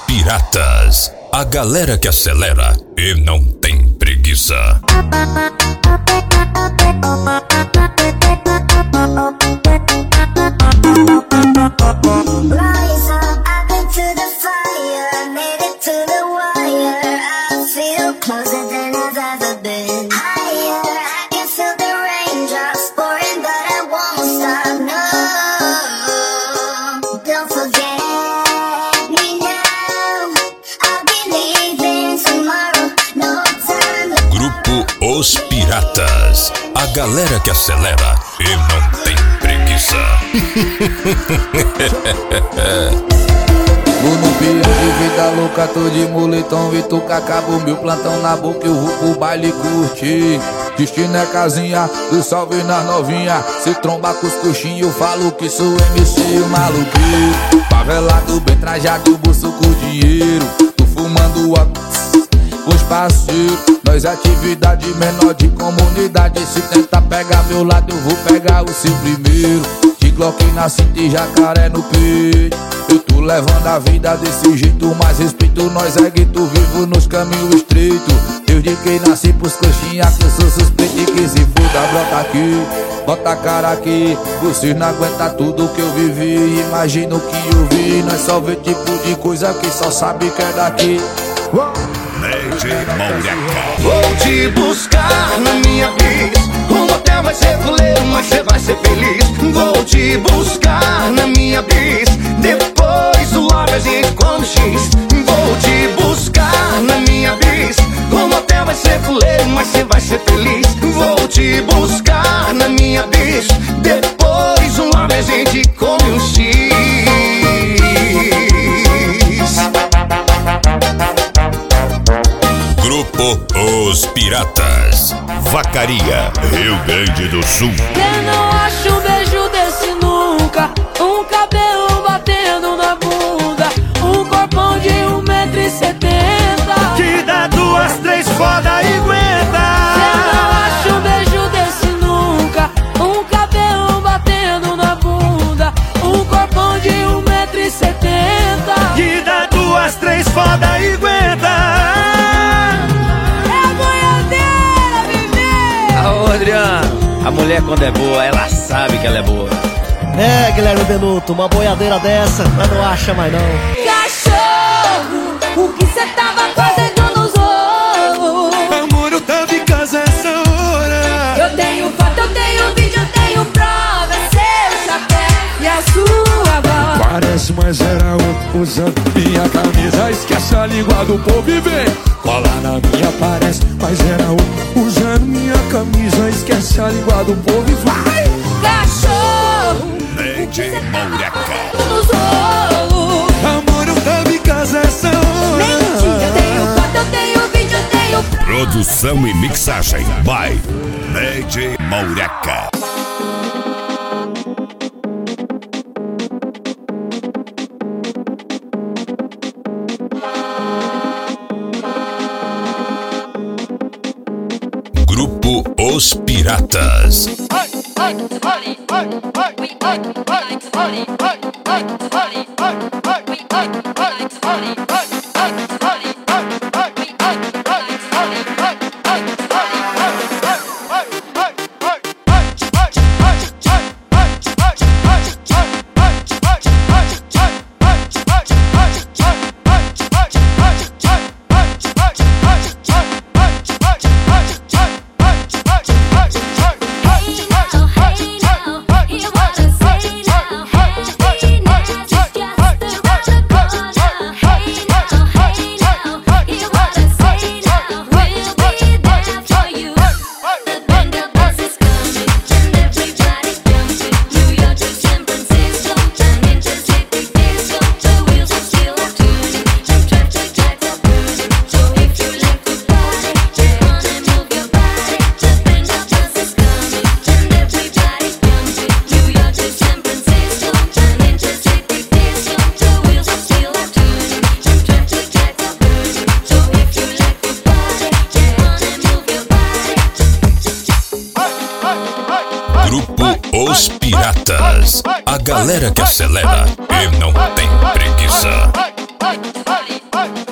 Piratas, a galera que acelera e não tem preguiça. Os Piratas, a galera que acelera e não tem preguiça. No piano de vida louca, tô de moletom, Vituca, acabou meu plantão na boca, eu vou pro baile curtir. Destino é casinha, do salve nas novinha. Se tromba com os coxinhos, eu falo que sou MC maluquinho. Favelado, bem trajado, bolso com dinheiro. Tô fumando os parceiros, nós atividade menor de comunidade. Se tenta pegar meu lado, eu vou pegar o seu primeiro. De Glock na cinta e jacaré no peito. Eu tô levando a vida desse jeito, mas respeito nós é gueto, vivo nos caminhos estreitos. Desde que nasci pros coxinha que eu sou suspeito e que se foda, brota aqui, bota a cara aqui. Vocês não aguentam tudo que eu vivi, imagina o que eu vi. Nós só vê tipo de coisa que só sabe que é daqui. DJ Mouraca. Vou te buscar na minha bis. O motel vai ser fuleiro, mas cê vai ser feliz. Vou te buscar na minha bis. Depois do lobby a gente come X. Vou te buscar na minha bis. O motel vai ser fuleiro, mas cê vai ser feliz. Vou te buscar na minha bis. Depois do lobby a gente come um X. Grupo Os Piratas, Vacaria, Rio Grande do Sul. Eu não acho um beijo desse nunca. Um cabelo batendo na bunda. Um corpão de 1,70 m. Que dá 2, 3 foda e aguenta. Eu não acho um beijo desse nunca. Um cabelo batendo na bunda. Um corpão de 1,70 m. Que dá 2, 3 foda e aguenta. Adriano, a mulher quando é boa, ela sabe que ela é boa. É, Guilherme Benuto, uma boiadeira dessa, mas não acha mais não. Cachorro, o que cê tava fazendo nos ovos? Amor, eu tava em casa essa hora. Eu tenho foto, eu tenho vídeo, eu tenho prova. Seu chapéu e a sua voz. Parece, mas era outro usando minha camisa. Esquece a língua do povo e vem cola na minha, parece, mas era outro usando minha camisa. Esquece a língua do povo e vai. Cachorro, DJ Mouraca. nos ovos. Amor, eu tava em casa essa hora. Mentira, eu tenho foto, eu tenho vídeo, eu tenho prova. Produção e mixagem by DJ Mouraca. Grupo Os Piratas. Os Piratas, a galera que acelera e não tem preguiça. Ai.